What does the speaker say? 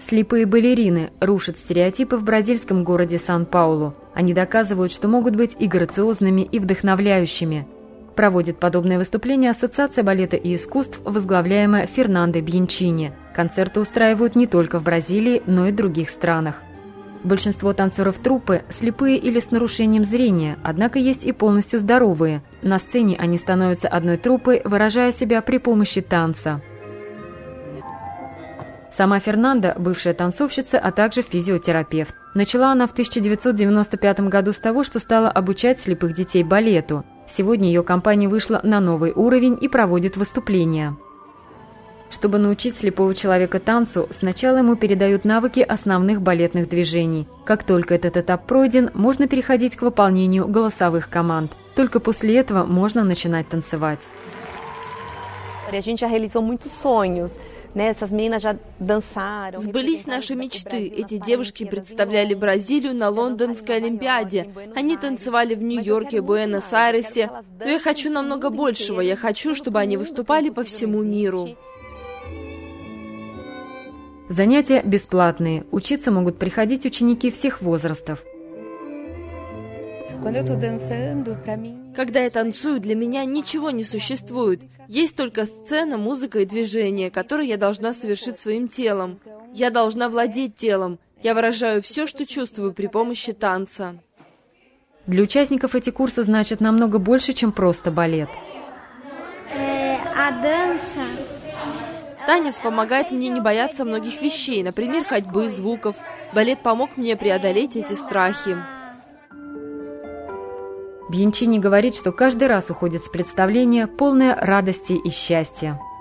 Слепые балерины рушат стереотипы в бразильском городе Сан-Паулу. Они доказывают, что могут быть и грациозными, и вдохновляющими. Проводит подобное выступление Ассоциация балета и искусств, возглавляемая Фернандо Бьянчини. Концерты устраивают не только в Бразилии, но и в других странах. Большинство танцоров труппы слепые или с нарушением зрения, однако есть и полностью здоровые. На сцене они становятся одной труппой, выражая себя при помощи танца. Сама Фернанда – бывшая танцовщица, а также физиотерапевт. Начала она в 1995 году с того, что стала обучать слепых детей балету. Сегодня ее компания вышла на новый уровень и проводит выступления. Чтобы научить слепого человека танцу, сначала ему передают навыки основных балетных движений. Как только этот этап пройден, можно переходить к выполнению голосовых команд. Только после этого можно начинать танцевать. Сбылись наши мечты. Эти девушки представляли Бразилию на Лондонской Олимпиаде. Они танцевали в Нью-Йорке, Буэнос-Айресе. Но я хочу намного большего. Я хочу, чтобы они выступали по всему миру. Занятия бесплатные. Учиться могут приходить ученики всех возрастов. Когда я танцую, для меня ничего не существует. Есть только сцена, музыка и движение, которые я должна совершить своим телом. Я должна владеть телом. Я выражаю все, что чувствую при помощи танца. Для участников эти курсы значат намного больше, чем просто балет. Танец помогает мне не бояться многих вещей, например, ходьбы, звуков. Балет помог мне преодолеть эти страхи. Бьянчини говорит, что каждый раз уходит с представления полное радости и счастья.